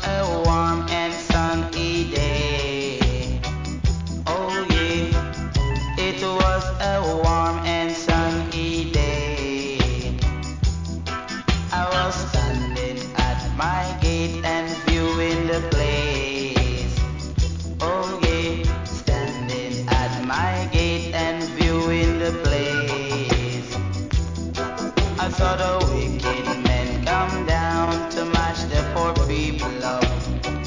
a warm and sunny day. Oh yeah, it was a warm